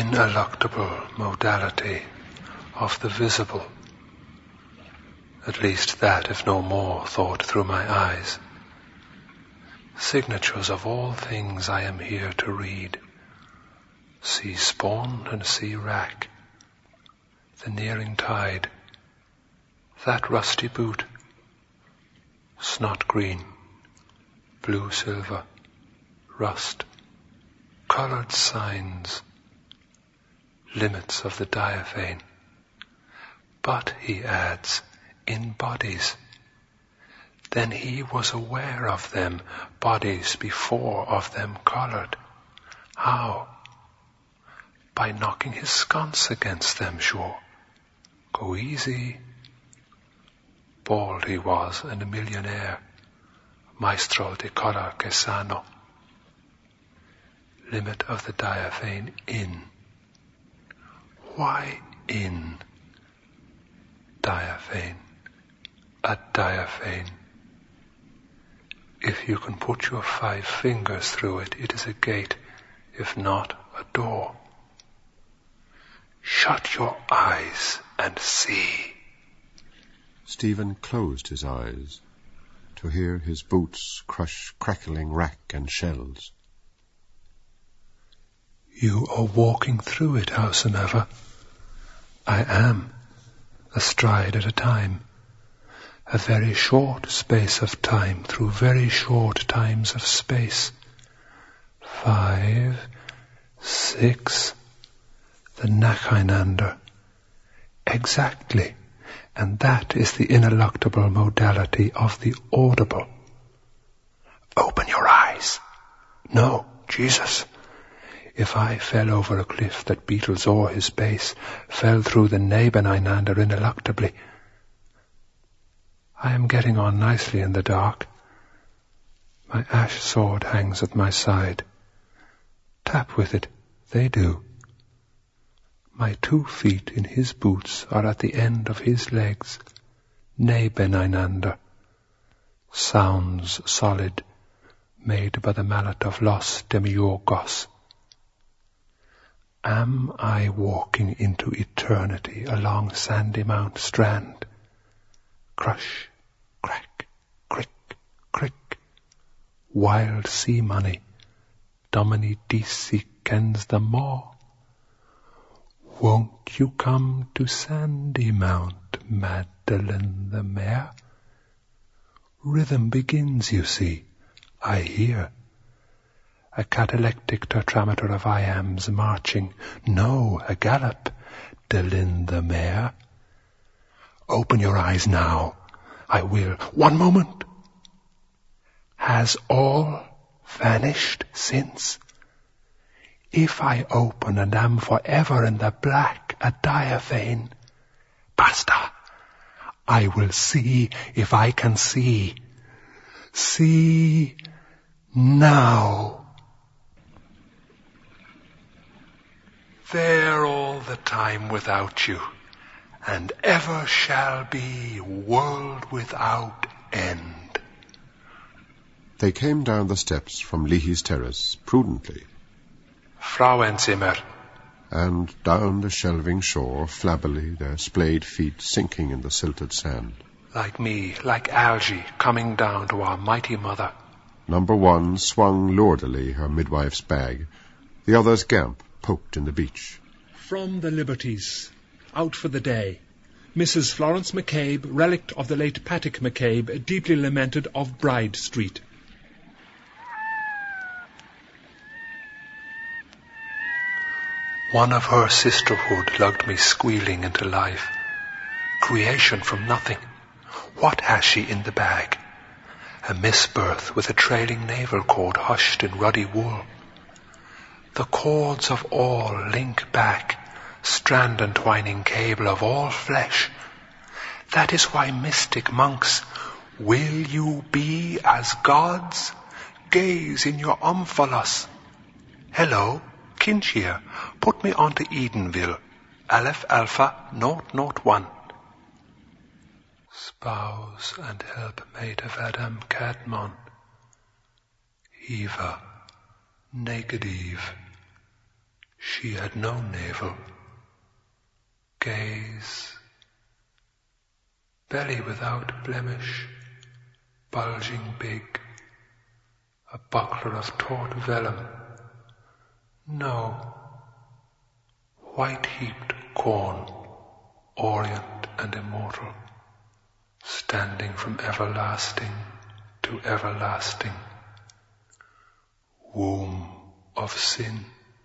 ineluctable modality of the visible, at least that, if no more, thought through my eyes. Signatures of all things I am here to read. Sea spawn and sea wrack, the nearing tide, that rusty boot, snot green, blue silver, rust, coloured signs, limits of the diaphane. But, he adds, in bodies. Then he was aware of them, bodies before of them coloured. How? By knocking his sconce against them, sure. Go easy. Bald he was, and a millionaire. Maestro di color che sano. Limit of the diaphane in. Why in? Diaphane. A diaphane. If you can put your 5 fingers through it, it is a gate. If not, a door. Shut your eyes and see. Stephen closed his eyes to hear his boots crush crackling wrack and shells. You are walking through it, howsomever. I am, a stride at a time. A very short space of time through very short times of space. 5, 6, the Nacheinander. Exactly. And that is the ineluctable modality of the audible. Open your eyes. No, Jesus. If I fell over a cliff that beetles o'er his base, fell through the Nebeneinander ineluctably. I am getting on nicely in the dark. My ash sword hangs at my side. Tap with it, they do. My 2 feet in his boots are at the end of his legs. Nebeneinander. Sounds solid, made by the mallet of Los Demiurgos. Am I walking into eternity along Sandy Mount Strand? Crush, crack, crick, crick. Wild sea money. Domini dissecens the maw. Won't you come to Sandy Mount, Magdalene the mare? Rhythm begins, you see, I hear. A catalectic tetrameter of iambs marching. No, a gallop, Delin the mare. Open your eyes now. I will. One moment. Has all vanished since? If I open and am forever in the black, a diaphane, basta. I will see if I can see. See now. There all the time without you, and ever shall be, world without end. They came down the steps from Leahy's terrace, prudently. Frauenzimmer. And down the shelving shore, flabbily, their splayed feet sinking in the silted sand. Like me, like algae, coming down to our mighty mother. Number 1 swung lordily her midwife's bag. The other's gamp poked in the beach. From the Liberties, out for the day. Mrs. Florence McCabe, relict of the late Patrick McCabe, deeply lamented of Bride Street. One of her sisterhood lugged me squealing into life. Creation from nothing. What has she in the bag? A misbirth with a trailing navel cord hushed in ruddy wool. The cords of all link back, strand and twining cable of all flesh. That is why mystic monks, will you be as gods? Gaze in your omphalos. Hello, Kinshir, put me on to Edenville. Aleph Alpha 001. Spouse and helpmate of Adam Kadmon. Eva, naked Eve. She had no navel. Gaze. Belly without blemish, bulging big. A buckler of taut vellum. No. White-heaped corn, orient and immortal, standing from everlasting to everlasting. Womb of sin.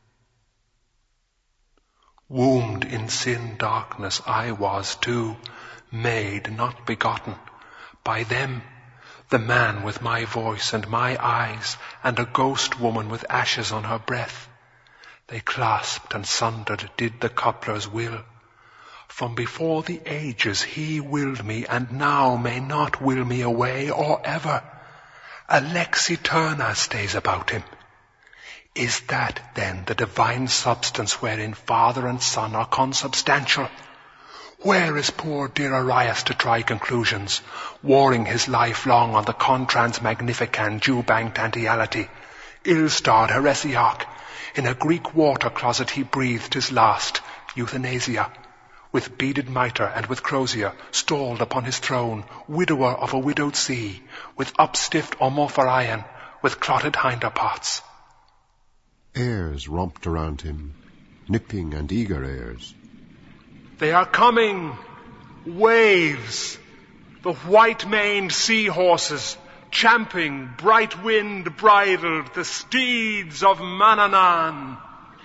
Wombed in sin darkness I was too, made, not begotten, by them, the man with my voice and my eyes, and a ghost woman with ashes on her breath. They clasped and sundered, did the coupler's will. From before the ages he willed me, and now may not will me away or ever. A lex eterna stays about him. Is that then the divine substance wherein Father and Son are consubstantial? Where is poor dear Arias to try conclusions, warring his life long on the contrans magnifican dew-banked antiality, ill-starred heresiarch? In a Greek water closet he breathed his last, euthanasia, with beaded mitre and with crozier, stalled upon his throne, widower of a widowed sea, with upstiffed omophorion, with clotted hinder parts. Airs romped around him, nipping and eager airs. They are coming! Waves! The white-maned sea-horses, champing, bright wind bridled, the steeds of Manannan.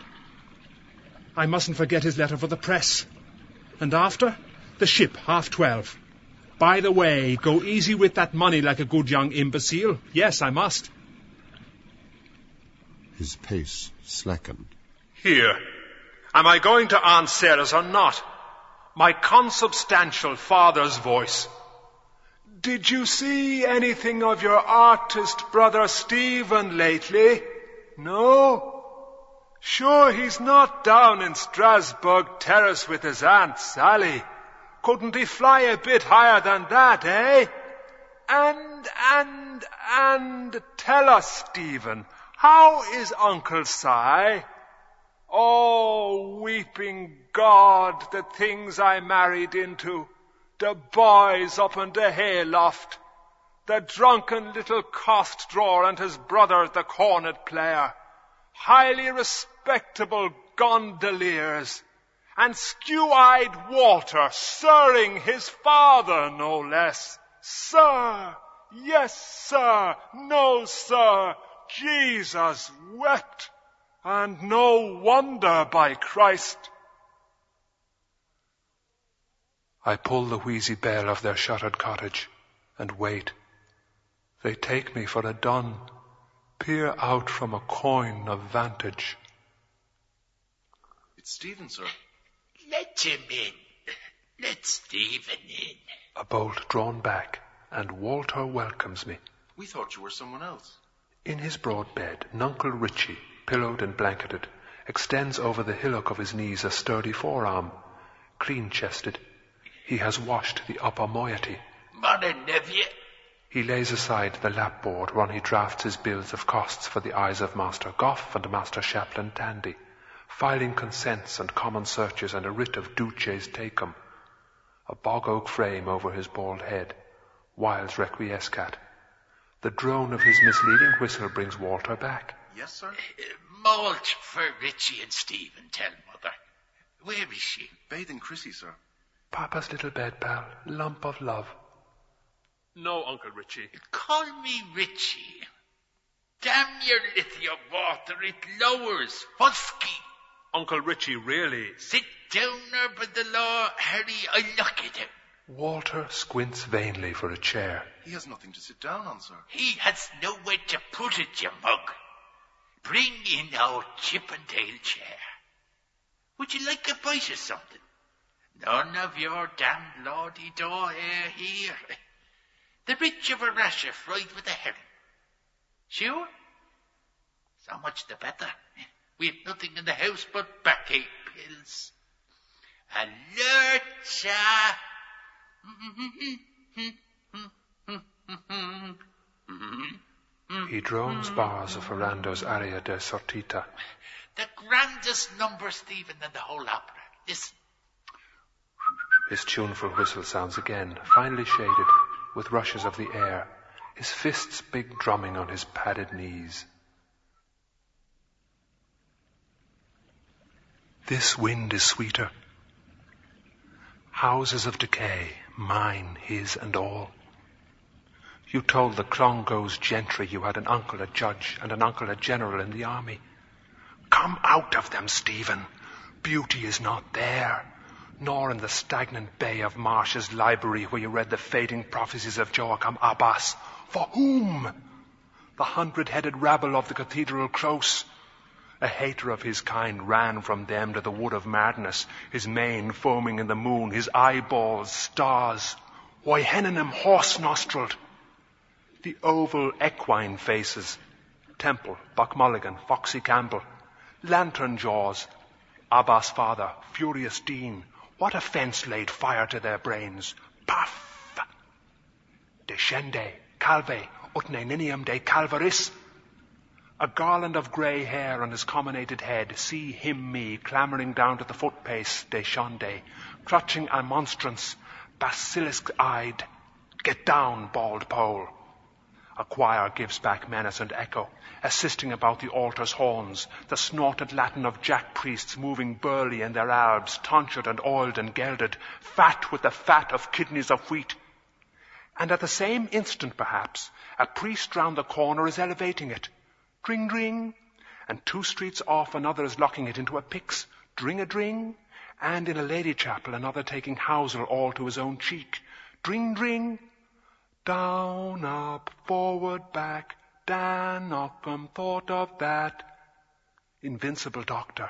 I mustn't forget his letter for the press. And after, the ship, 12:30. By the way, go easy with that money like a good young imbecile. Yes, I must. His pace slackened. Here. Am I going to Aunt Sarah's or not? My consubstantial father's voice. Did you see anything of your artist brother Stephen lately? No? Sure he's not down in Strasbourg Terrace with his Aunt Sally. Couldn't he fly a bit higher than that, eh? And tell us, Stephen, how is Uncle Si? Oh, weeping God, the things I married into. The boys up in the hayloft. The drunken little cost drawer and his brother the cornet player. Highly respectable gondoliers. And skew-eyed Walter sirring his father, no less. Sir! Yes, sir! No, sir! Jesus wept! And no wonder, by Christ. I pull the wheezy bell of their shuttered cottage and wait. They take me for a dun, peer out from a coign of vantage. It's Stephen, sir. Let him in. Let Stephen in. A bolt drawn back, and Walter welcomes me. We thought you were someone else. In his broad bed, Nuncle Richie, pillowed and blanketed, extends over the hillock of his knees a sturdy forearm, clean-chested. He has washed the upper moiety. Morning, nephew. He lays aside the lapboard whereon he drafts his bills of costs for the eyes of Master Goff and Master Chaplain Tandy, filing consents and common searches and a writ of duces tecum. A bog-oak frame over his bald head, Wiles requiescat. The drone of his misleading whistle brings Walter back. Yes, sir? Malt for Richie and Stephen, tell mother. Where is she? Bathing Chrissy, sir. Papa's little bed pal, lump of love. No, Uncle Richie. Call me Richie. Damn your lithium water, it lowers. Fusky. Uncle Richie, really? Sit down there by the law, Harry, I'll look at him. Walter squints vainly for a chair. He has nothing to sit down on, sir. He has nowhere to put it, you mug. Bring in our Chippendale chair. Would you like a bite of something? None of your damned lordy-do air here. The rich of a rasher fried with a herring. Sure? So much the better. We have nothing in the house but backache pills. Alerta! He drones bars of Ferrando's aria de sortita. The grandest number, Stephen, in the whole opera. Listen. His tuneful whistle sounds again, finely shaded, with rushes of the air, his fists big drumming on his padded knees. This wind is sweeter. Houses of decay, mine, his and all. You told the Clongowes gentry you had an uncle a judge and an uncle a general in the army. Come out of them, Stephen. Beauty is not there, nor in the stagnant bay of Marsh's library where you read the fading prophecies of Joachim Abbas. For whom? The 100-headed rabble of the cathedral close. A hater of his kind ran from them to the wood of madness, his mane foaming in the moon, his eyeballs stars. Why, Henningham horse-nostrilled. The oval equine faces, Temple, Buckmulligan, Foxy Campbell, lantern jaws, Abbas' father, furious Dean. What offence laid fire to their brains? Puff! Descende, calve, utne ninium de calvaris. A garland of grey hair on his comminated head, see him me clambering down to the footpace, descende, clutching a monstrance, basilisk-eyed. Get down, bald pole. A choir gives back menace and echo, assisting about the altar's horns, the snorted Latin of jack priests moving burly in their albs, tonsured and oiled and gelded, fat with the fat of kidneys of wheat. And at the same instant, perhaps, a priest round the corner is elevating it. Dring, dring, and 2 streets off another is locking it into a pyx. Dring-a-dring, and in a lady chapel another taking housel all to his own cheek. Dring, dring. Down, up, forward, back, Dan Knockham thought of that. Invincible doctor.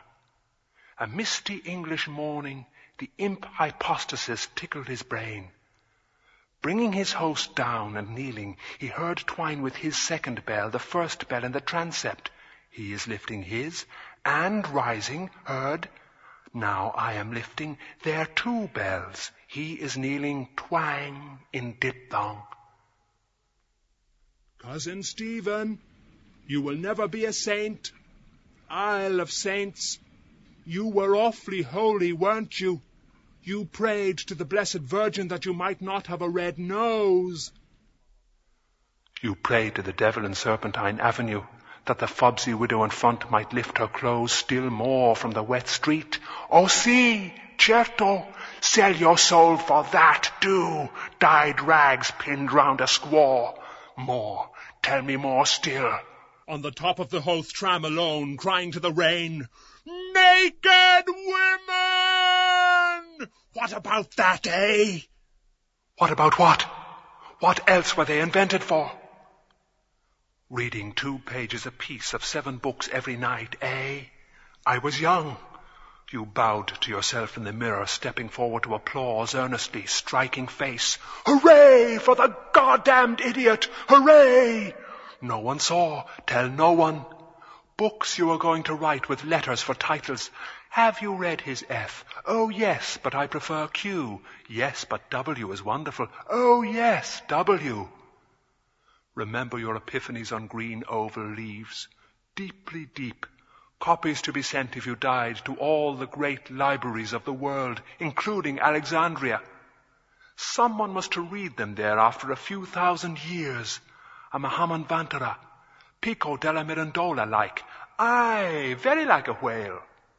A misty English morning, the imp hypostasis tickled his brain. Bringing his host down and kneeling, he heard twine with his second bell, the first bell in the transept. He is lifting his, and rising, heard, now I am lifting their 2 bells. He is kneeling, twang, in diphthong. Cousin Stephen, you will never be a saint. Isle of Saints, you were awfully holy, weren't you? You prayed to the Blessed Virgin that you might not have a red nose. You prayed to the devil in Serpentine Avenue that the fobsy widow in front might lift her clothes still more from the wet street. Oh, si, certo, sell your soul for that, do, dyed rags pinned round a squaw. More, tell me more still. On the top of the Hoth tram alone, crying to the rain, naked women! What about that, eh? What about what? What else were they invented for? Reading 2 pages apiece of 7 books every night, eh? I was young. You bowed to yourself in the mirror, stepping forward to applause earnestly, striking face. Hooray for the goddamned idiot! Hooray! No one saw. Tell no one. Books you are going to write with letters for titles. Have you read his F? Oh, yes, but I prefer Q. Yes, but W is wonderful. Oh, yes, W. Remember your epiphanies on green oval leaves. Deeply deep. Copies to be sent if you died to all the great libraries of the world, including Alexandria. Someone was to read them there after a few thousand years. A Mahammanvantara, Pico della Mirandola like. Aye, very like a whale.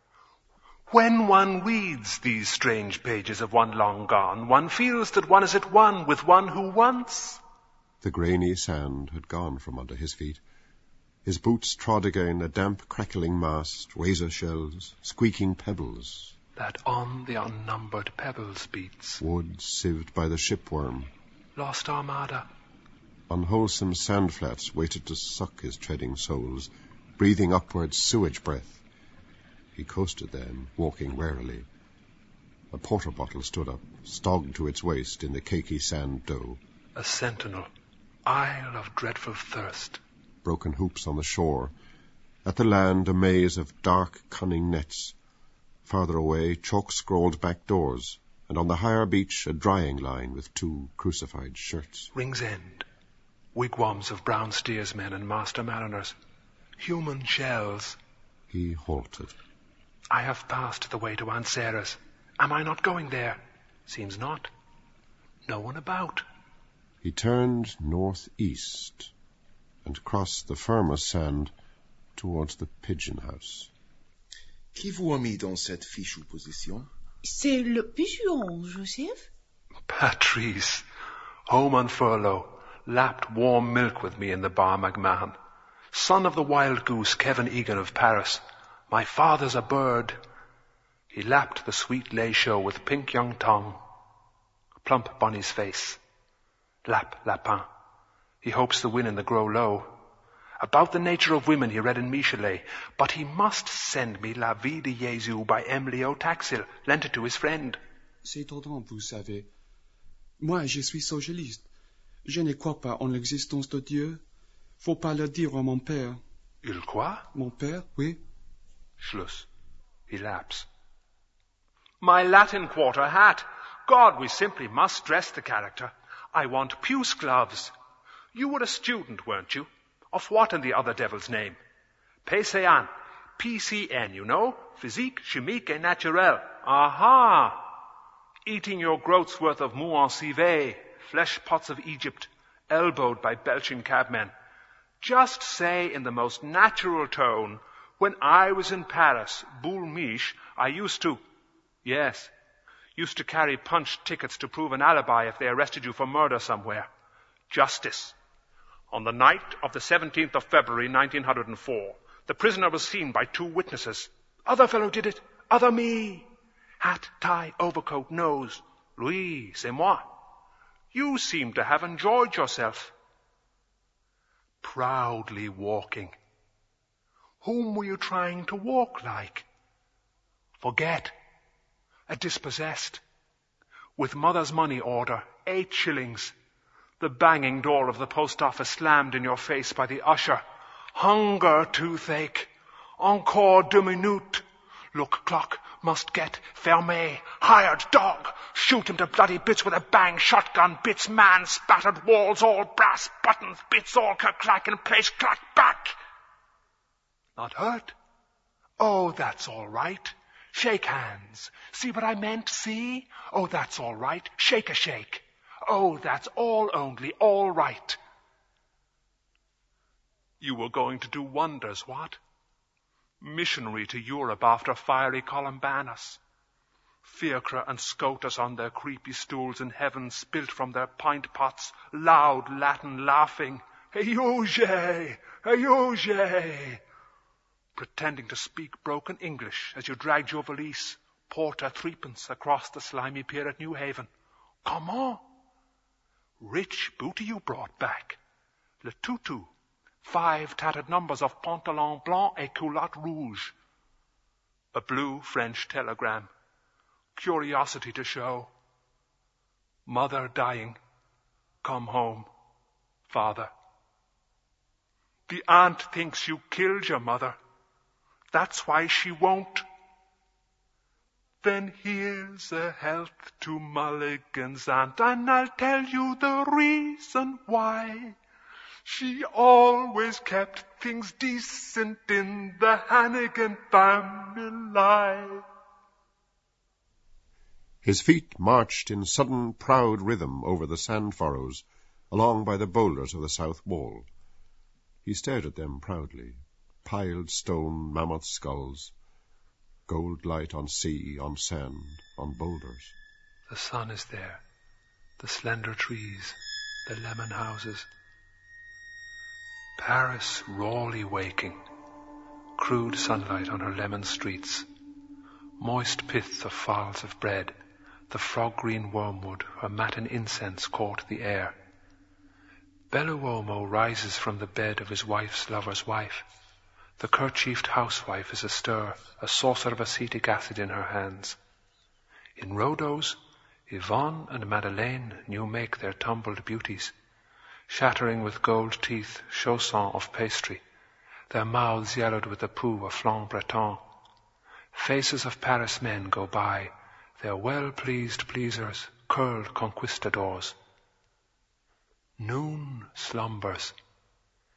When one reads these strange pages of one long gone, one feels that one is at one with one who once... The grainy sand had gone from under his feet. His boots trod again a damp, crackling mast, razor shells, squeaking pebbles. That on the unnumbered pebbles beats. Wood sieved by the shipworm. Lost Armada. Unwholesome sandflats waited to suck his treading soles, breathing upwards sewage breath. He coasted then, walking warily. A porter bottle stood up, stogged to its waist in the cakey sand dough. A sentinel, isle of dreadful thirst. Broken hoops on the shore. At the land, a maze of dark, cunning nets. Farther away, chalk-scrawled back doors, and on the higher beach, a drying line with 2 crucified shirts. Ring's End. Wigwams of brown steersmen and master mariners. Human shells. He halted. I have passed the way to Aunt Sarah's. Am I not going there? Seems not. No one about. He turned northeast and crossed the firmest sand towards the pigeon house. Qui vous a mis dans cette fichue position? C'est le pigeon, Joseph. Patrice, home on furlough, lapped warm milk with me in the Bar McMahon. Son of the wild goose Kevin Egan of Paris. My father's a bird. He lapped the sweet lait show with pink young tongue. Plump Bonnie's face. Lap lapin. He hopes the win in the grow low. About the nature of women he read in Michelet, but he must send me La Vie de Jésus by Emily O'Taxil, lent it to his friend. C'est étonnant, vous savez. Moi, je suis socialiste. Je ne crois pas en l'existence de Dieu. Faut pas le dire à mon père. Il quoi? Mon père, oui. Schluss. He laps. My Latin Quarter hat. God, we simply must dress the character. I want puce gloves. You were a student, weren't you? Of what in the other devil's name? PCN. PCN, you know? Physique, chimique et naturelle. Aha! Eating your groat's worth of mouton civet, flesh pots of Egypt, elbowed by belching cabmen. Just say in the most natural tone, when I was in Paris, Boule Miche, I used to carry punched tickets to prove an alibi if they arrested you for murder somewhere. Justice. On the night of the 17th of February, 1904, the prisoner was seen by 2 witnesses. Other fellow did it. Other me. Hat, tie, overcoat, nose. Louis, c'est moi. You seem to have enjoyed yourself. Proudly walking. Whom were you trying to walk like? Forget. A dispossessed. With mother's money order, 8 shillings. The banging door of the post office slammed in your face by the usher. Hunger, toothache. Encore 2 minutes. Look, clock, must get, fermé. Hired dog. Shoot him to bloody bits with a bang. Shotgun bits, man, spattered walls, all brass buttons, bits all clack in place, clack back. Not hurt? Oh, that's all right. Shake hands. See what I meant, see? Oh, that's all right. Shake a shake. Oh, that's all only all right. You were going to do wonders, what? Missionary to Europe after fiery Columbanus. Fiacre and Scotus on their creepy stools in heaven spilt from their pint pots, loud Latin laughing. Euge! Euge! Pretending to speak broken English as you dragged your valise, porter 3pence across the slimy pier at New Haven. Comment? Rich booty you brought back. Le tutu. 5 tattered numbers of pantalon blanc et culotte rouge. A blue French telegram. Curiosity to show. Mother dying. Come home. Father. The aunt thinks you killed your mother. That's why she won't. Then here's a health to Mulligan's aunt, and I'll tell you the reason why. She always kept things decent in the Hannigan family. His feet marched in sudden, proud rhythm over the sand furrows, along by the boulders of the south wall. He stared at them proudly. Piled stone, mammoth skulls, gold light on sea, on sand, on boulders. The sun is there, the slender trees, the lemon houses. Paris rawly waking, crude sunlight on her lemon streets, moist pith of fowls of bread, the frog-green wormwood where matin incense caught the air. Belluomo rises from the bed of his wife's lover's wife. The kerchiefed housewife is astir, a saucer of acetic acid in her hands. In Rhodos, Yvonne and Madeleine new make their tumbled beauties, shattering with gold teeth chaussons of pastry, their mouths yellowed with the poo of flan breton. Faces of Paris men go by, their well-pleased pleasers, curled conquistadors. Noon slumbers.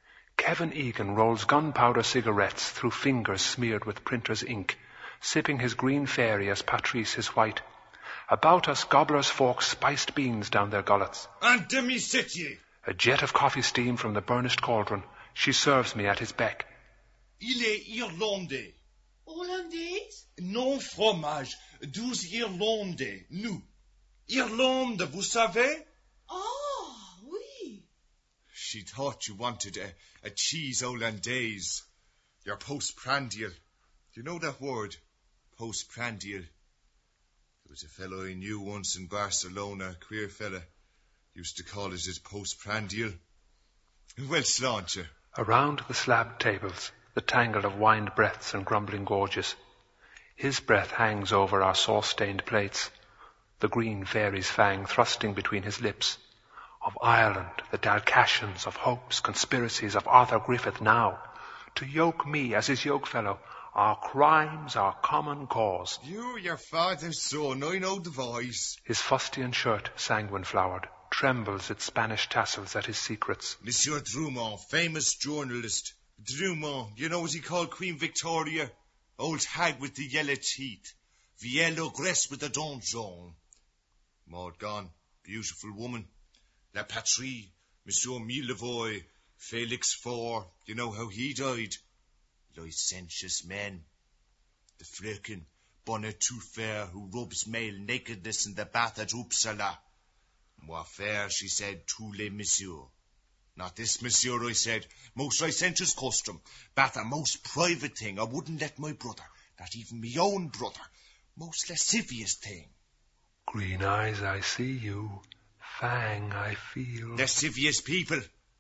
Kevin Egan rolls gunpowder cigarettes through fingers smeared with printer's ink, sipping his green fairy as Patrice his white. About us, gobblers fork spiced beans down their gullets. Un demi-septier. A jet of coffee steam from the burnished cauldron. She serves me at his beck. Il est irlandais. Hollandaise? Non fromage, 12 irlandais, nous. Irlande, vous savez? Oh, oui. She thought you wanted a cheese hollandaise. Your postprandial. Do you know that word? Postprandial. There was a fellow I knew once in Barcelona, a queer fella. Used to call it his postprandial. Well, sláinte. Around the slabbed tables, the tangle of whined breaths and grumbling gorges. His breath hangs over our sauce-stained plates, the green fairy's fang thrusting between his lips. Of Ireland, the Dalcassians, of hopes, conspiracies, of Arthur Griffith now. To yoke me as his yokefellow, our crimes, our common cause. You, your father's son, I know the voice. His fustian shirt, sanguine-flowered, trembles its Spanish tassels at his secrets. Monsieur Drummond, famous journalist. Drummond, you know what he called Queen Victoria? Old hag with the yellow teeth. Vieille ogresse with the donjon. Maud gone, beautiful woman. La Patrie, Monsieur Millevoye, Felix Faure, you know how he died? Licentious men. The fröken, bonnet tout fair, who rubs male nakedness in the bath at Uppsala. Moi faire, she said, tous les messieurs. Not this monsieur, I said. Most licentious custom. Bath a most private thing. I wouldn't let my brother, not even me own brother, most lascivious thing. Green eyes, I see you. Fang, I feel. Lascivious people.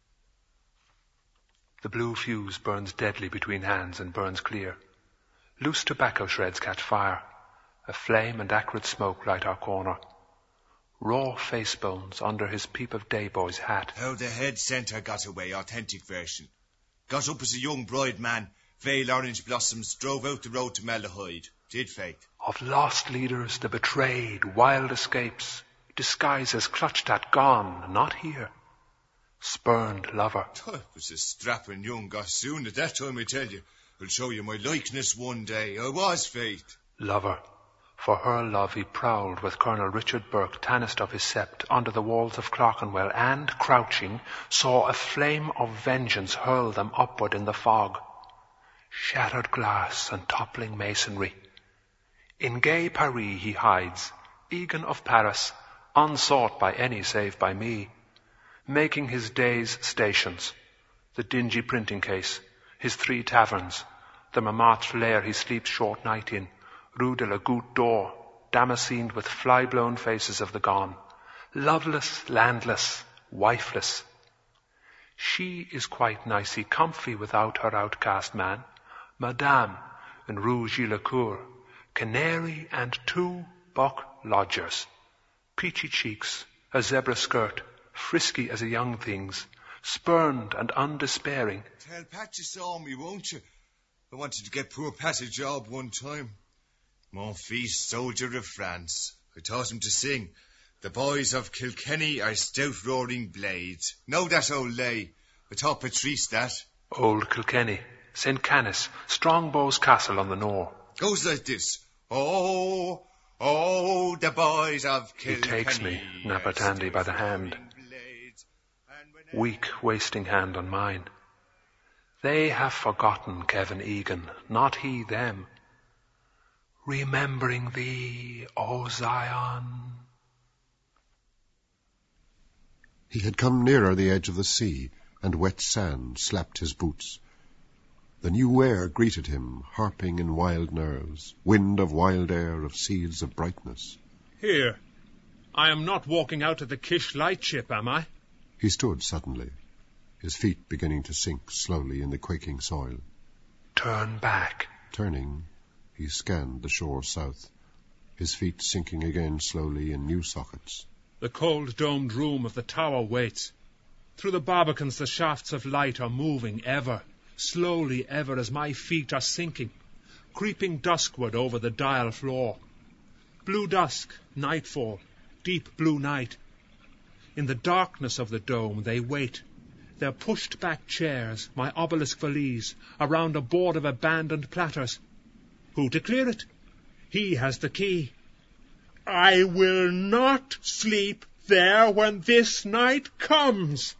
The blue fuse burns deadly between hands and burns clear. Loose tobacco shreds catch fire. A flame and acrid smoke light our corner. Raw face bones under his peep of day boy's hat. How the head centre got away, authentic version. Got up as a young bride man, veil orange blossoms, drove out the road to Malahide. Did fate. Of lost leaders, the betrayed, wild escapes, disguises clutched at, gone, not here. Spurned lover. I was a strapping young gossoon at that time, I tell you. I'll show you my likeness one day. I was Faith. Lover. For her love he prowled with Colonel Richard Burke, tannist of his sept, under the walls of Clerkenwell, and, crouching, saw a flame of vengeance hurl them upward in the fog. Shattered glass and toppling masonry. In gay Paris he hides, Egan of Paris, unsought by any save by me, making his day's stations, the dingy printing case, his 3 taverns, the Montmartre lair he sleeps short night in, Rue de la Goutte d'Or, damascened with fly-blown faces of the gone, loveless, landless, wifeless. She is quite nicey comfy without her outcast man, Madame, in Rue Gilles-Lecour, canary and 2 buck lodgers, peachy cheeks, a zebra skirt, frisky as a young thing's, spurned and undespairing. Tell Pat you saw me, won't you? I wanted to get poor Pat a job one time. Mon fils, soldier of France. I taught him to sing. The boys of Kilkenny are stout roaring blades. Know that old lay? I taught Patrice that. Old Kilkenny, St. Canis, Strongbow's castle on the Nore. Goes like this. Oh, oh, the boys of Kilkenny. He takes me, Napatandy, by the hand. Weak, wasting hand on mine. They have forgotten Kevin Egan, not he them. Remembering thee, O Zion. He had come nearer the edge of the sea, and wet sand slapped his boots. The new air greeted him, harping in wild nerves, wind of wild air, of seeds of brightness. Here, I am not walking out of the Kish lightship, am I? He stood suddenly, his feet beginning to sink slowly in the quaking soil. Turn back. Turning, he scanned the shore south, his feet sinking again slowly in new sockets. The cold domed room of the tower waits. Through the barbicans the shafts of light are moving ever, slowly ever, as my feet are sinking, creeping duskward over the dial floor. Blue dusk, nightfall, deep blue night. In the darkness of the dome they wait, Their pushed-back chairs, my obelisk valise, around a board of abandoned platters. Who to clear it? He has the key. I will not sleep there when this night comes.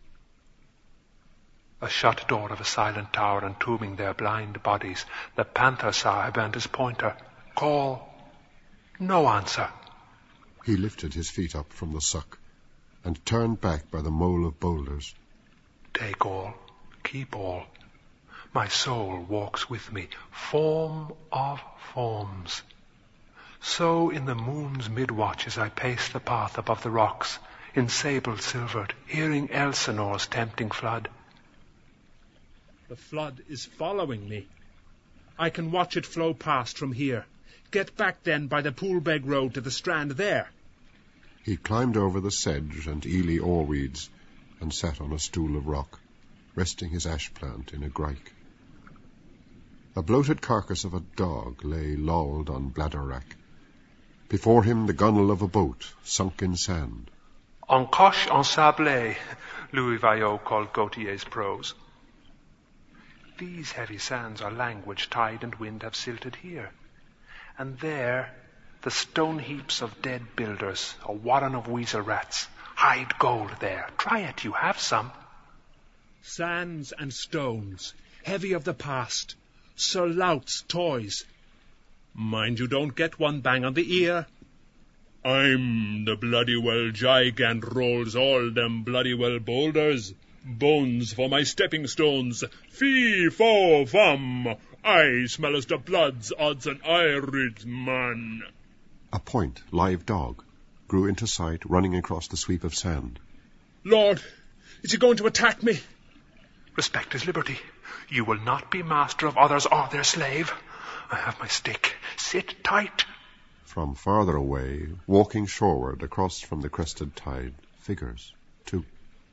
A shut door of a silent tower entombing their blind bodies. The panther sahib and his pointer. Call. No answer. He lifted his feet up from the suck and turned back by the mole of boulders. Take all, keep all. My soul walks with me, form of forms. So in the moon's mid-watches I pace the path above the rocks, in sable silvered, hearing Elsinore's tempting flood. The flood is following me. I can watch it flow past from here. Get back then by the Poolbeg Road to the strand there. He climbed over the sedge and Ely oarweeds and sat on a stool of rock, resting his ash plant in a grike. A bloated carcass of a dog lay lolled on Bladderwrack. Before him the gunwale of a boat, sunk in sand. En coche en sablé, Louis Vaillot called Gautier's prose. These heavy sands are language tide and wind have silted here. And there, the stone heaps of dead builders, a warren of weasel rats, hide gold there. Try it, you have some. Sands and stones, heavy of the past, Sir Lout's toys. Mind you don't get one bang on the ear. I'm the bloody well gigant rolls all them bloody well boulders. Bones for my stepping stones. Fee, fo, fum. I smell as the blood's odds and irids, man. A point, live dog, grew into sight, running across the sweep of sand. Lord, is he going to attack me? Respect his liberty. You will not be master of others or their slave. I have my stick. Sit tight. From farther away, walking shoreward across from the crested tide, figures, two.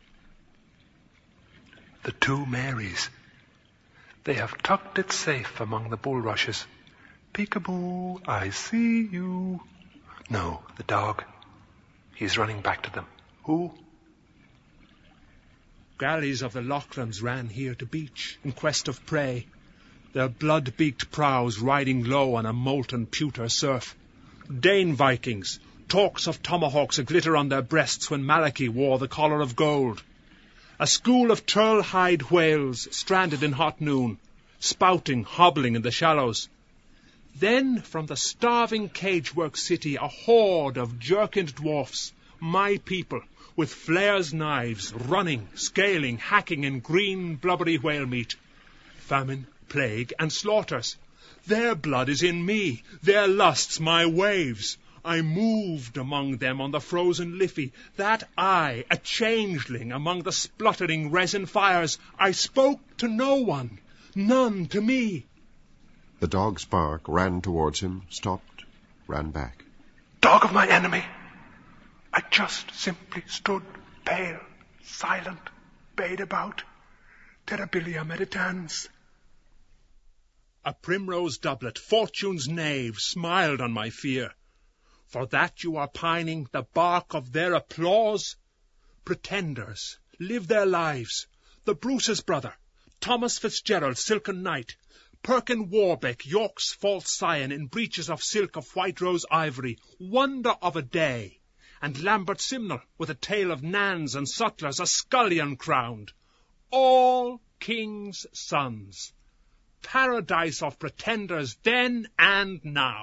The two Marys. They have tucked it safe among the bulrushes. Peekaboo, I see you. No, the dog. He's running back to them. Who? Galleys of the Lochlans ran here to beach in quest of prey, their blood-beaked prows riding low on a molten pewter surf. Dane Vikings, talks of tomahawks a-glitter on their breasts when Malachy wore the collar of gold. A school of turl-hide whales stranded in hot noon, spouting, hobbling in the shallows. Then from the starving cagework city a horde of jerkined dwarfs, my people, with flares knives, running, scaling, hacking in green blubbery whale meat. Famine, plague, and slaughters. Their blood is in me, their lusts my waves. I moved among them on the frozen Liffey, that I, a changeling among the spluttering resin fires, I spoke to no one, none to me. The dog's bark ran towards him, stopped, ran back. Dog of my enemy! I just simply stood pale, silent, bayed about. Terabilia meditans. A primrose doublet, fortune's knave, smiled on my fear. For that you are pining the bark of their applause? Pretenders, live their lives. The Bruce's brother, Thomas Fitzgerald, silken knight, Perkin Warbeck, York's false scion, in breeches of silk of white rose ivory, wonder of a day, and Lambert Simnel, with a tale of nans and sutlers, a scullion crowned. All kings' sons. Paradise of pretenders then and now.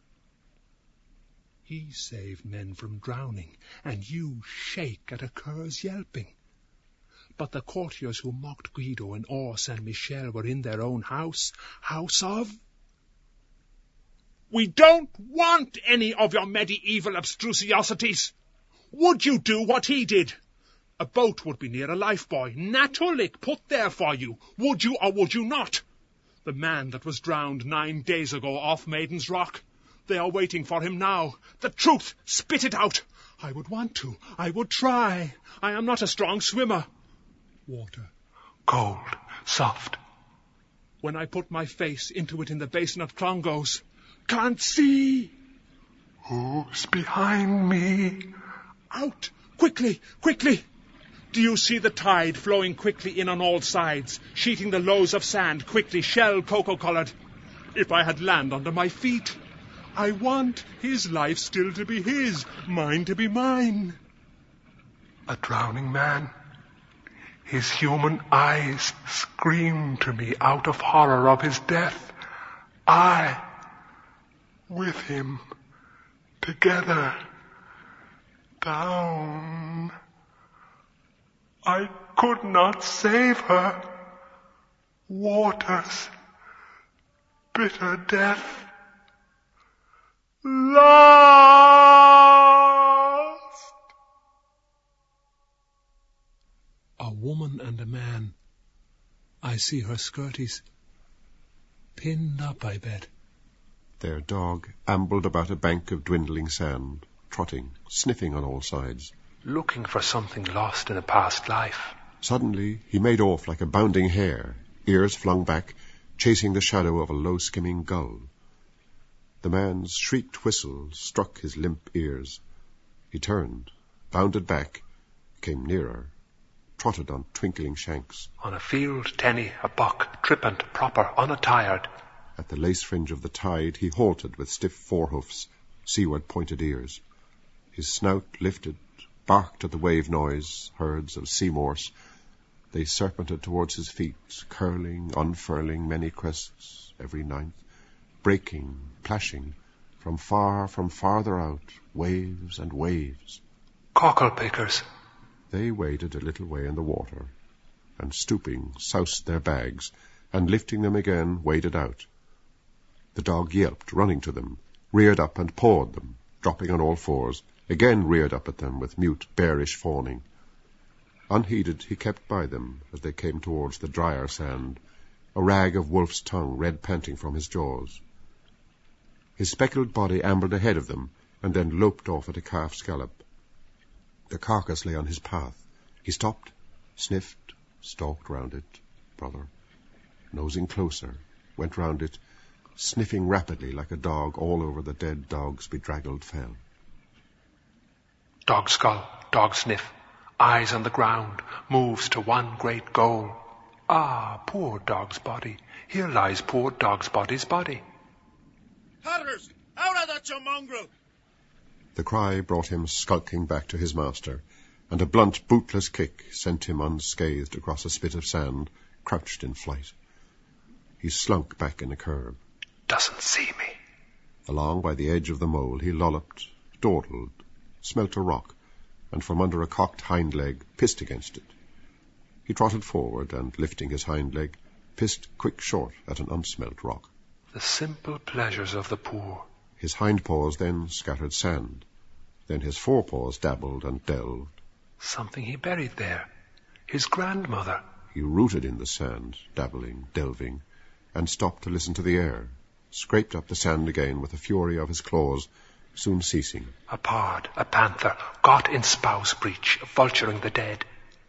He saved men from drowning, and you shake at a cur's yelping. But the courtiers who mocked Guido in Or Saint Michel were in their own house of... We don't want any of your medieval abstrusiosities. Would you do what he did? A boat would be near a lifebuoy, Natulik put there for you. Would you or would you not? The man that was drowned 9 days ago off Maiden's Rock. They are waiting for him now. The truth, spit it out. I would want to. I would try. I am not a strong swimmer. Water. Cold. Soft. When I put my face into it in the basin of Clongowes, can't see. Who's behind me? Out. Quickly, quickly. Do you see the tide flowing quickly in on all sides, sheeting the lows of sand quickly, shell cocoa-coloured? If I had land under my feet, I want his life still to be his, mine to be mine. A drowning man. His human eyes scream to me out of horror of his death. I, with him, together, down. I could not save her. Waters, bitter death. Lost! A woman and a man. I see her skirties. Pinned up, I bet. Their dog ambled about a bank of dwindling sand, trotting, sniffing on all sides. Looking for something lost in a past life. Suddenly he made off like a bounding hare, ears flung back, chasing the shadow of a low-skimming gull. The man's shrieked whistle struck his limp ears. He turned, bounded back, came nearer, trotted on twinkling shanks. On a field tenny, a buck, trippant, proper, unattired. At the lace fringe of the tide he halted with stiff forehoofs, seaward pointed ears. His snout lifted, barked at the wave noise, herds of sea morse. They serpented towards his feet, curling, unfurling many crests every ninth, breaking, plashing, from farther out, waves and waves. Cockle pickers. They waded a little way in the water, and stooping, soused their bags, and lifting them again, waded out. The dog yelped, running to them, reared up and pawed them, dropping on all fours, again reared up at them with mute, bearish fawning. Unheeded, he kept by them as they came towards the drier sand, a rag of wolf's tongue red panting from his jaws. His speckled body ambled ahead of them, and then loped off at a calf's gallop. The carcass lay on his path. He stopped, sniffed, stalked round it, brother, nosing closer, went round it, sniffing rapidly like a dog all over the dead dog's bedraggled fell. Dog skull, dog sniff, eyes on the ground, moves to one great goal. Ah, poor dog's body. Here lies poor dog's body's body. Hatters, out of that, you mongrel! The cry brought him skulking back to his master, and a blunt, bootless kick sent him unscathed across a spit of sand, crouched in flight. He slunk back in a curve. Doesn't see me. Along by the edge of the mole he lolloped, dawdled, smelt a rock, and from under a cocked hind leg pissed against it. He trotted forward, and, lifting his hind leg, pissed quick short at an unsmelt rock. The simple pleasures of the poor. His hind paws then scattered sand. Then his forepaws dabbled and delved. Something he buried there. His grandmother. He rooted in the sand, dabbling, delving, and stopped to listen to the air, scraped up the sand again with the fury of his claws, soon ceasing. A pard, a panther, got in spouse breach, vulturing the dead.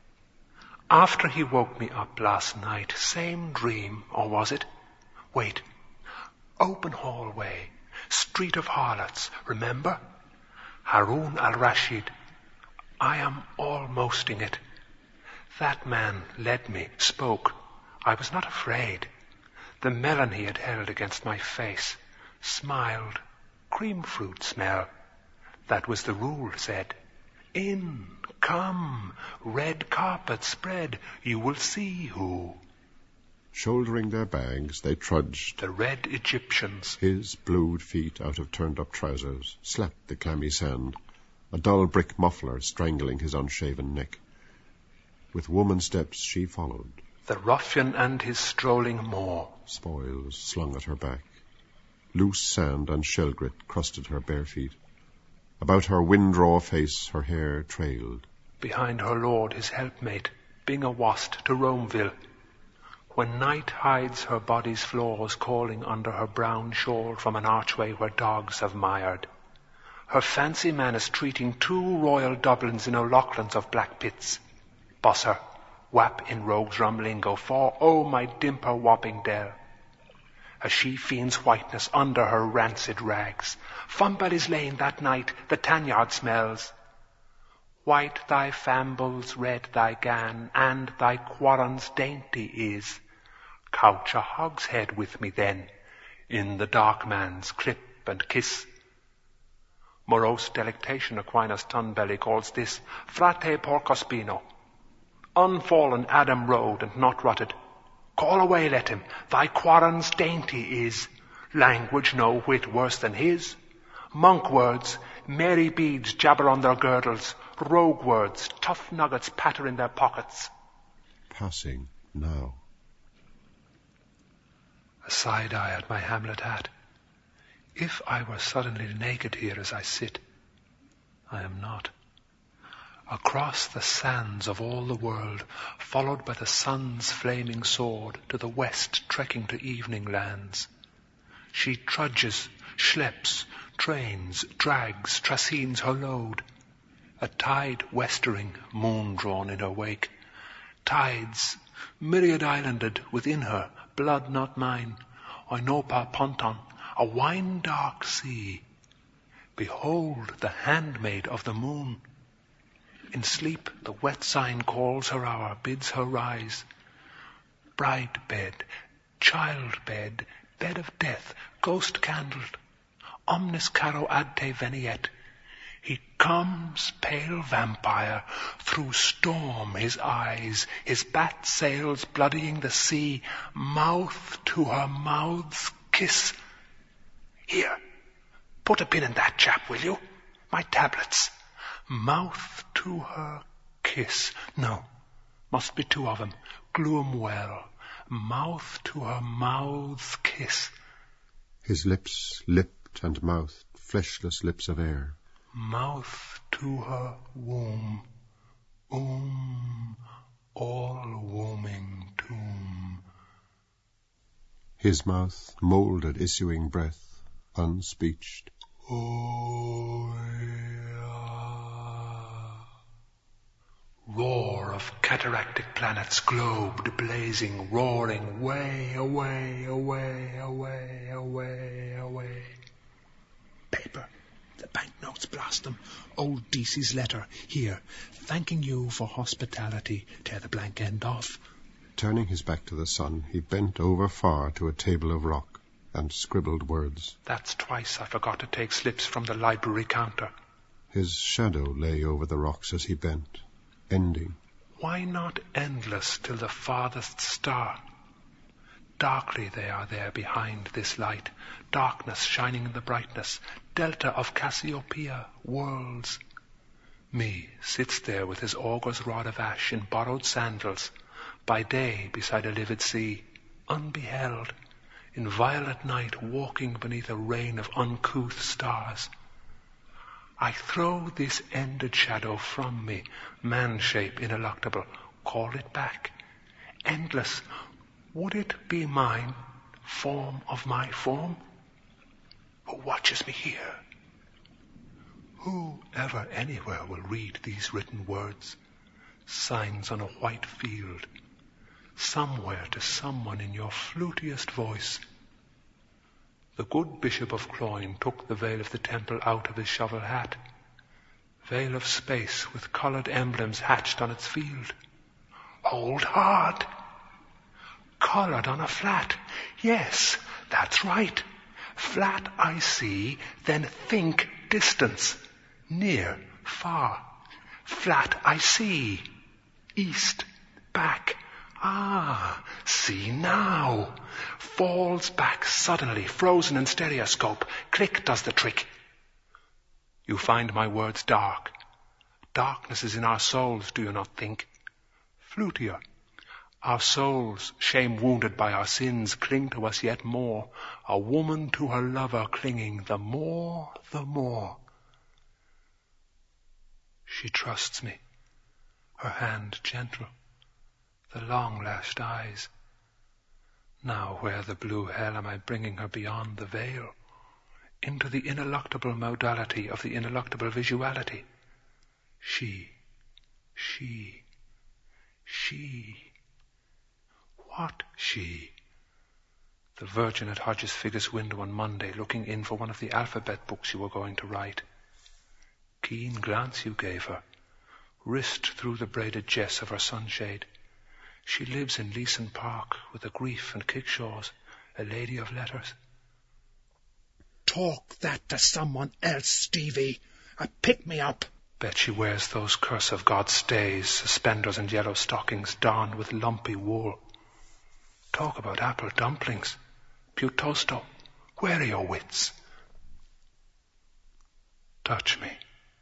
After he woke me up last night, same dream, or was it? Wait. Open hallway, street of harlots, remember? Haroun al-Rashid. I am almosting it. That man led me, spoke. I was not afraid. The melon he had held against my face, smiled, cream fruit smell. That was the rule, said. In, come, red carpet spread, you will see who. Shouldering their bags, they trudged. The red Egyptians. His blued feet out of turned-up trousers slapped the clammy sand, a dull brick muffler strangling his unshaven neck. With woman steps she followed. The ruffian and his strolling Moor. Spoils slung at her back. Loose sand and shell grit crusted her bare feet. About her wind-raw face her hair trailed. Behind her lord, his helpmate, being a wast to Romeville. When night hides her body's flaws, calling under her brown shawl from an archway where dogs have mired. Her fancy man is treating 2 royal Dublins in O'Loughlin's of black pits. Boss her, whap in rogue's rum lingo, for, oh, my dimper whopping dell. A she-fiend's whiteness under her rancid rags. Funbally's Lane that night, the tanyard smells. White thy fambles, red thy gan, and thy quarrons dainty is. Couch a hogshead with me then, in the dark man's clip and kiss. Morose delectation Aquinas Tunbelly calls this frate porcospino. Unfallen Adam rode and not rutted. Call away, let him, thy quarrons dainty is. Language no whit worse than his. Monk words, merry beads jabber on their girdles. Rogue words, tough nuggets patter in their pockets. Passing now. A side eye at my Hamlet hat. If I were suddenly naked here as I sit, I am not. Across the sands of all the world, followed by the sun's flaming sword, to the west trekking to evening lands. She trudges, schleps, trains, drags, trascines her load. A tide westering, moon drawn in her wake. Tides, myriad islanded within her, blood not mine. Oinopa Ponton, a wine-dark sea. Behold the handmaid of the moon. In sleep the wet sign calls her hour, bids her rise. Bride bed, child bed, bed of death, ghost candled. Omnis caro ad te veniet. He comes, pale vampire, through storm his eyes, his bat sails bloodying the sea, mouth to her mouth's kiss. Here, put a pin in that chap, will you? My tablets. Mouth to her kiss. No, must be two of 'em. Glue 'em well. Mouth to her mouth's kiss. His lips lipped and mouthed, fleshless lips of air. Mouth to her womb, all-wombing tomb. His mouth moulded issuing breath, unspeeched. Oh, yeah. Roar of cataractic planets globed, blazing, roaring, way away, away, away, away, away. Paper. The banknotes, blast them. Old Deasy's letter. Here, thanking you for hospitality. Tear the blank end off. Turning his back to the sun, he bent over far to a table of rock and scribbled words. That's twice I forgot to take slips from the library counter. His shadow lay over the rocks as he bent, ending. Why not endless till the farthest star? Darkly they are there behind this light, darkness shining in the brightness, delta of Cassiopeia, worlds. Me sits there with his augur's rod of ash in borrowed sandals, by day beside a livid sea, unbeheld, in violet night walking beneath a rain of uncouth stars. I throw this ended shadow from me, man-shape ineluctable, call it back, endless. Would it be mine, form of my form? Who watches me here? Who ever anywhere will read these written words, signs on a white field, somewhere to someone in your flutiest voice? The good Bishop of Cloyne took the veil of the temple out of his shovel hat, veil of space with coloured emblems hatched on its field. Hold hard! Coloured on a flat. Yes, that's right. Flat I see, then think distance. Near, far. Flat I see. East, back. Ah, see now. Falls back suddenly, frozen in stereoscope. Click does the trick. You find my words dark. Darkness is in our souls, do you not think? Flutier. Our souls, shame-wounded by our sins, cling to us yet more, a woman to her lover clinging, the more, the more. She trusts me, her hand gentle, the long-lashed eyes. Now where the blue hell am I bringing her beyond the veil, into the ineluctable modality of the ineluctable visuality? She. What she? The Virgin at Hodges Figgis' window on Monday, looking in for one of the alphabet books you were going to write. Keen glance you gave her. wrist through the braided jess of her sunshade. She lives in Leeson Park with a grief and kickshaws, a lady of letters. Talk that to someone else, Stevie. Pick me up. Bet she wears those curse of God stays, suspenders and yellow stockings darned with lumpy wool. Talk about apple dumplings. Piuttosto, where are your wits? Touch me.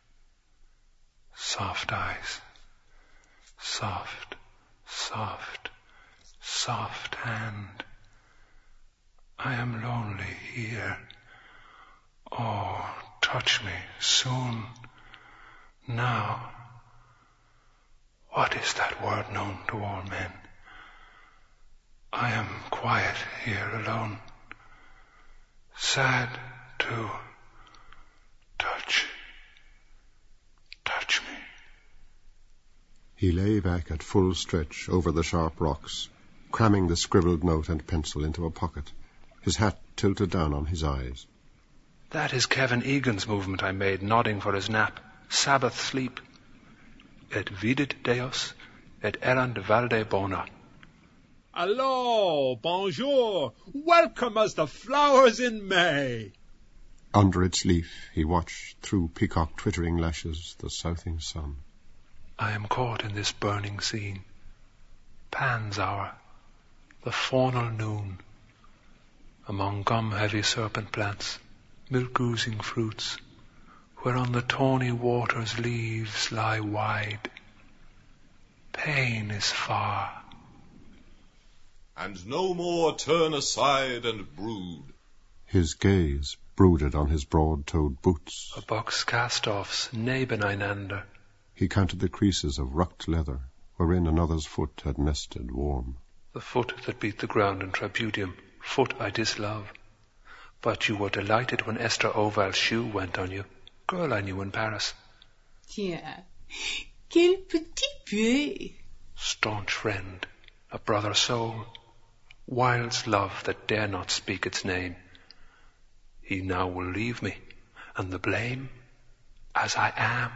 Soft eyes. Soft, soft, soft hand. I am lonely here. Oh, touch me soon. Now. What is that word known to all men? I am quiet here alone. Sad to touch me. He lay back at full stretch over the sharp rocks, cramming the scribbled note and pencil into a pocket, his hat tilted down on his eyes. That is Kevin Egan's movement I made, nodding for his nap. Sabbath sleep. Et vidit Deus, et errand valde bona. Hello, bonjour. Welcome as the flowers in May. Under its leaf he watched through peacock twittering lashes the southing sun. I am caught in this burning scene. Pan's hour, the faunal noon. Among gum-heavy serpent plants, milk-oozing fruits, where on the tawny waters leaves lie wide. Pain is far. And no more turn aside and brood. His gaze brooded on his broad-toed boots. A buck's cast-offs nebeneinander. He counted the creases of rucked leather, wherein another's foot had nested warm. The foot that beat the ground in tripudium, foot I dislove. But you were delighted when Esther Oval's shoe went on you. Girl I knew in Paris. Tiens, quel petit pied. Staunch friend, a brother soul, Wilde's love that dare not speak its name. He now will leave me, and the blame, as I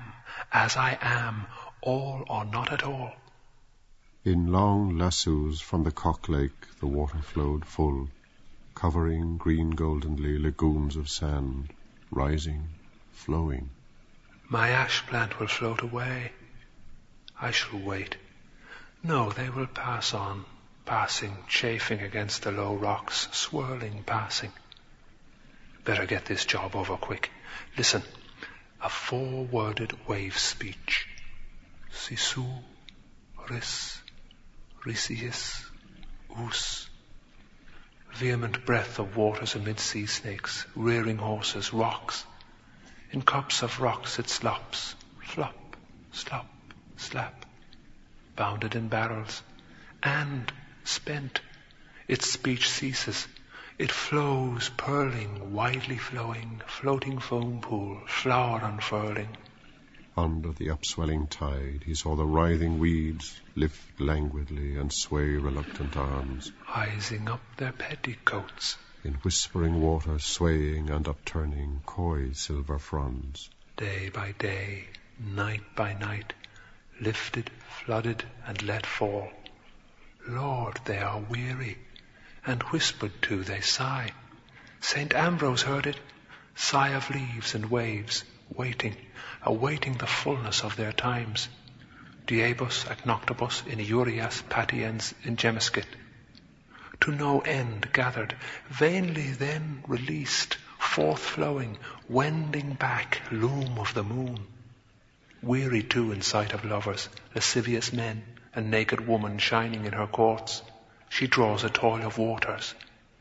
am, all or not at all. In long lassos from the Cock Lake the water flowed full, covering green-goldenly lagoons of sand, rising, flowing. My ash plant will float away. I shall wait. No, they will pass on, passing, chafing against the low rocks, swirling, passing. Better get this job over quick. Listen, a 4-worded wave speech. Sisu, ris, risius, us. Vehement breath of waters amid sea snakes, rearing horses, rocks. In cups of rocks it slops, flop, slop, slap. Bounded in barrels, and, spent, its speech ceases. It flows, purling, widely flowing, floating foam pool, flower unfurling. Under the upswelling tide he saw the writhing weeds lift languidly and sway reluctant arms, Rising up their petticoats. In whispering water swaying and upturning coy silver fronds. Day by day, night by night, lifted, flooded, and let fall. Lord, they are weary, and whispered to they sigh. St. Ambrose heard it, sigh of leaves and waves, waiting, awaiting the fullness of their times. Diebus ac noctibus in Urias patiens ingemiscit. To no end gathered, vainly then released, forth flowing, wending back, loom of the moon. Weary too in sight of lovers, lascivious men, and naked woman shining in her courts, she draws a toil of waters.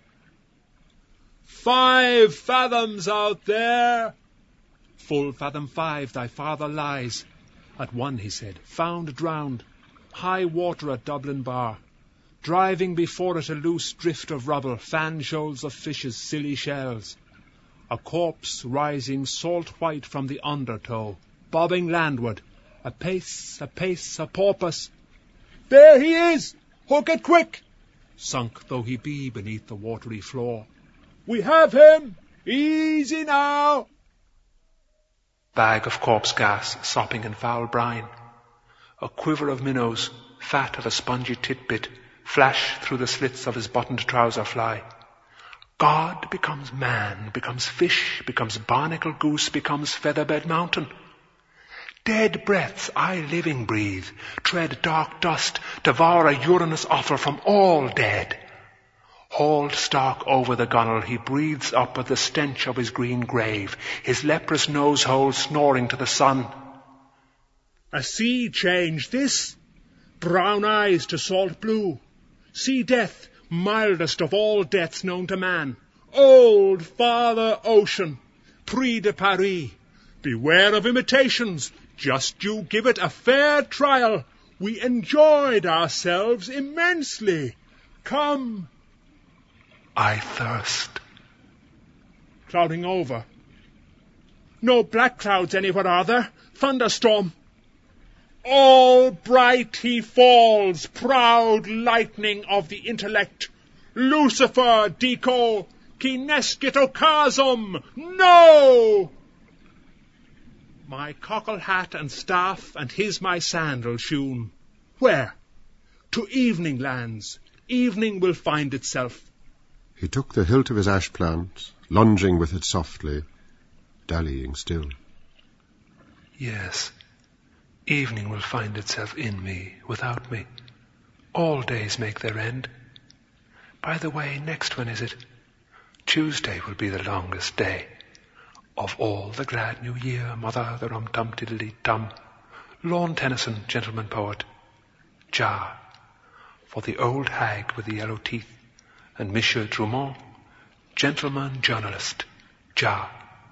5 fathoms out there. Full fathom 5 thy father lies. At one, he said, found drowned, high water at Dublin Bar. Driving before it a loose drift of rubble, fan shoals of fishes, silly shells. A corpse rising salt white from the undertow, bobbing landward, a pace, a porpoise. There he is! Hook it quick! Sunk though he be beneath the watery floor. We have him! Easy now! Bag of corpse gas sopping in foul brine. A quiver of minnows, fat of a spongy titbit, flash through the slits of his buttoned trouser fly. God becomes man, becomes fish, becomes barnacle goose, becomes featherbed mountain. Dead breaths I living breathe, tread dark dust, devour a Uranus offal from all dead. Hauled stark over the gunwale, he breathes up at the stench of his green grave, his leprous nose hole snoring to the sun. A sea change this, brown eyes to salt blue. See death, mildest of all deaths known to man. Old Father Ocean, Prix de Paris. Beware of imitations, just you give it a fair trial. We enjoyed ourselves immensely. Come. I thirst. Clouding over. No black clouds anywhere, are there? Thunderstorm. All bright he falls, proud lightning of the intellect. Lucifer, Dico, qui nescit occasum. No! My cockle hat and staff, and his my sandal shoon. Where? To evening lands. Evening will find itself. He took the hilt of his ash plant, lunging with it softly, dallying still. Yes, evening will find itself in me, without me. All days make their end. By the way, next when is it? Tuesday will be the longest day. Of all the glad new year, mother, the rum-tum-tiddly-tum. Lorne Tennyson, gentleman poet. Jar, for the old hag with the yellow teeth. And Monsieur Drumont, gentleman journalist. Jar.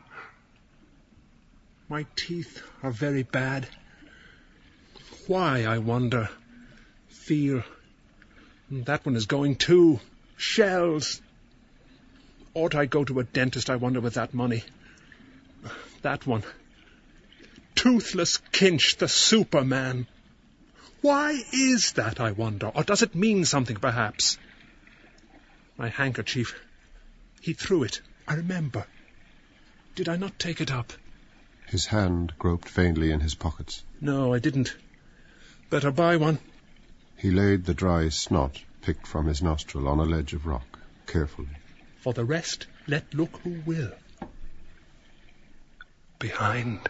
My teeth are very bad. Why, I wonder? Feel. That one is going too. Shells. Ought I go to a dentist, I wonder, with that money? That one. Toothless Kinch, the Superman. Why is that, I wonder? Or does it mean something, perhaps? My handkerchief. He threw it. I remember. Did I not take it up? His hand groped vainly in his pockets. No, I didn't. Better buy one. He laid the dry snot, picked from his nostril, on a ledge of rock, carefully. For the rest, let look who will. Behind.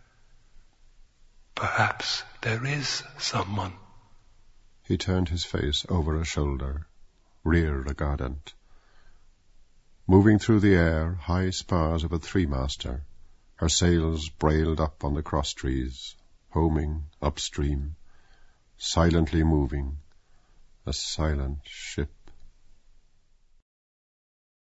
Perhaps there is someone. He turned his face over a shoulder, rear regardant. Moving through the air, high spars of a three-master, her sails brailed up on the cross-trees, homing upstream, silently moving, a silent ship.